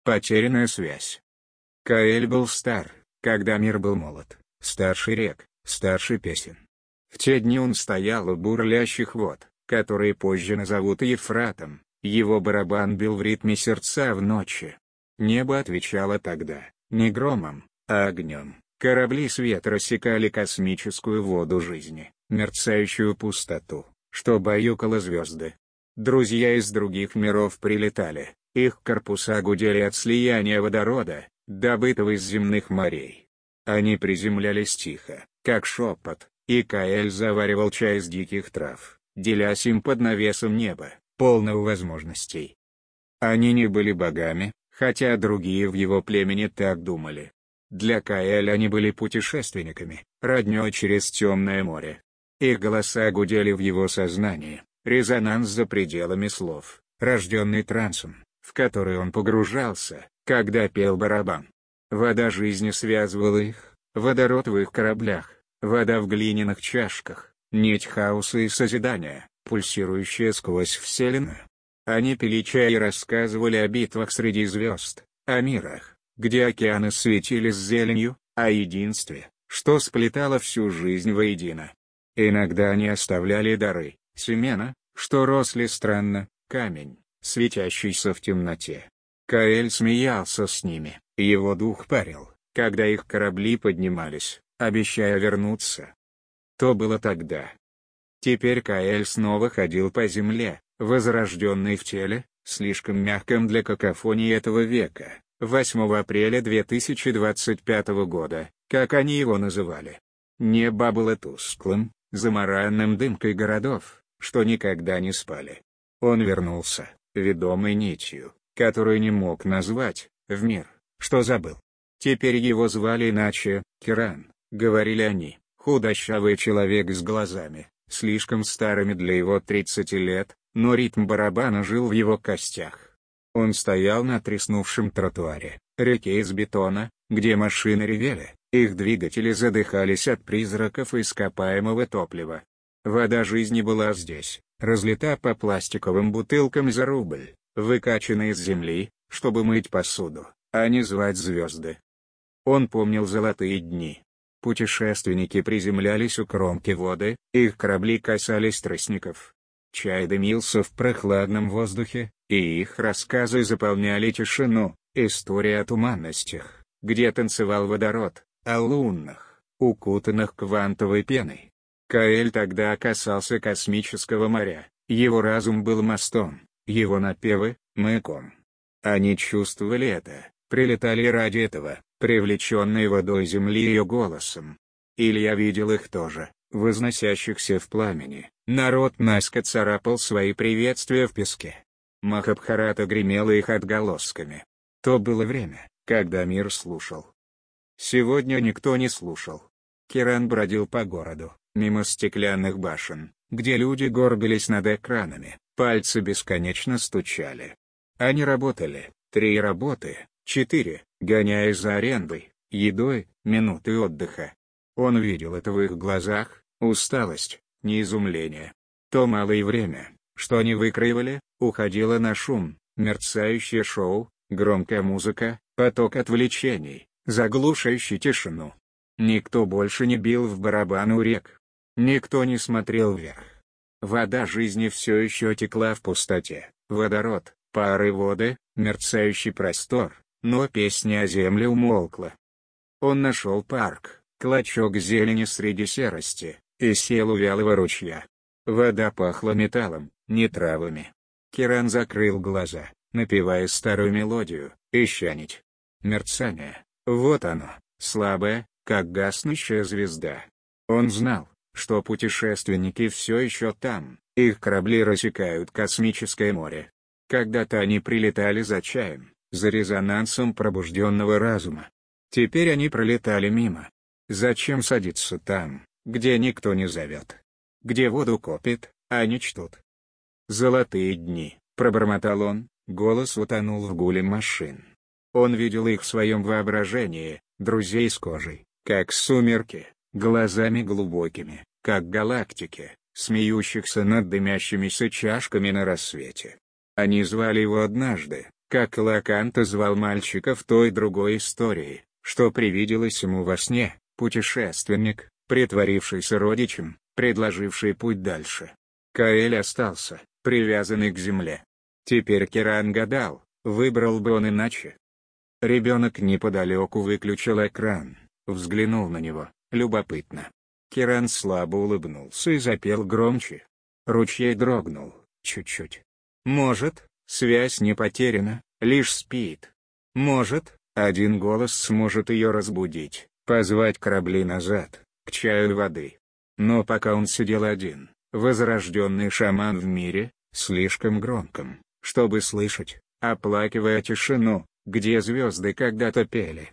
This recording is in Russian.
Потерянная связь. Каэль был стар, когда мир был молод, старше рек, старше песен. В те дни он стоял у бурлящих вод, которые позже назовут Ефратом, его барабан бил в ритме сердца в ночи. Небо отвечало тогда, не громом, а огнем. Корабли света рассекали космическую воду жизни, мерцающую пустоту, что баюкало звезды. Друзья из других миров прилетали, их корпуса гудели от слияния водорода, добытого из земных морей. Они приземлялись тихо, как шепот, и Каэль заваривал чай из диких трав, делясь им под навесом неба, полного возможностей. Они не были богами, хотя другие в его племени так думали. Для Каэля они были путешественниками, роднёй через темное море. Их голоса гудели в его сознании, резонанс за пределами слов, рожденный трансом, в который он погружался, когда пел барабан. Вода жизни связывала их, водород в их кораблях, вода в глиняных чашках, нить хаоса и созидания, пульсирующая сквозь вселенную. Они пили чай и рассказывали о битвах среди звезд, о мирах, где океаны светились зеленью, о единстве, что сплетало всю жизнь воедино. Иногда они оставляли дары, семена, что росли странно, камень, светящийся в темноте. Каэль смеялся с ними, его дух парил, когда их корабли поднимались, обещая вернуться. То было тогда. Теперь Каэль снова ходил по земле, возрожденный в теле, слишком мягком для какофонии этого века. 8 апреля 2025 года, как они его называли. Небо было тусклым, замаранным дымкой городов, что никогда не спали. Он вернулся, ведомый нитью, которую не мог назвать, в мир, что забыл. Теперь его звали иначе, Киран, говорили они, худощавый человек с глазами, слишком старыми для его 30 лет, но ритм барабана жил в его костях. Он стоял на треснувшем тротуаре, реке из бетона, где машины ревели, их двигатели задыхались от призраков ископаемого топлива. Вода жизни была здесь, разлита по пластиковым бутылкам за рубль, выкачана из земли, чтобы мыть посуду, а не звать звезды. Он помнил золотые дни. Путешественники приземлялись у кромки воды, их корабли касались тростников. Чай дымился в прохладном воздухе, и их рассказы заполняли тишину, история о туманностях, где танцевал водород, о лунных, укутанных квантовой пеной. Каэль тогда касался космического моря, его разум был мостом, его напевы — маяком. Они чувствовали это, прилетали ради этого, привлеченные водой земли ее голосом. Илья видел их тоже, возносящихся в пламени. Народ наскоро царапал свои приветствия в песке. Махабхарата гремела их отголосками. То было время, когда мир слушал. Сегодня никто не слушал. Киран бродил по городу, мимо стеклянных башен, где люди горбились над экранами, пальцы бесконечно стучали. Они работали, 3 работы, 4, гоняясь за арендой, едой, минуты отдыха. Он видел это в их глазах, усталость, не изумление. То малое время, что они выкроивали, уходило на шум, мерцающее шоу, громкая музыка, поток отвлечений, заглушающий тишину. Никто больше не бил в барабан у рек. Никто не смотрел вверх. Вода жизни все еще текла в пустоте, водород, пары воды, мерцающий простор, но песня о земле умолкла. Он нашел парк, клочок зелени среди серости, и сел у вялого ручья. Вода пахла металлом, не травами. Киран закрыл глаза, напевая старую мелодию, ища нить. Мерцание, вот оно, слабое, как гаснущая звезда. Он знал, что путешественники все еще там, их корабли рассекают космическое море. Когда-то они прилетали за чаем, за резонансом пробужденного разума. Теперь они пролетали мимо. Зачем садиться там, где никто не зовет? Где воду копит, а не чтут? «Золотые дни», — пробормотал он, голос утонул в гуле машин. Он видел их в своем воображении, друзей с кожей, как сумерки, глазами глубокими, как галактики, смеющихся над дымящимися чашками на рассвете. Они звали его однажды, как Лаканта звал мальчика в той другой истории, что привиделось ему во сне, путешественник, притворившийся родичем, предложивший путь дальше. Каэль остался, привязанный к земле. Теперь Киран гадал, выбрал бы он иначе. Ребенок неподалеку выключил экран, взглянул на него, любопытно. Киран слабо улыбнулся и запел громче. Ручей дрогнул, чуть-чуть. Может, связь не потеряна, лишь спит. Может, один голос сможет ее разбудить, позвать корабли назад, к чаю воды. Но пока он сидел один, возрожденный шаман в мире, слишком громком, чтобы слышать, оплакивая тишину, где звезды когда-то пели.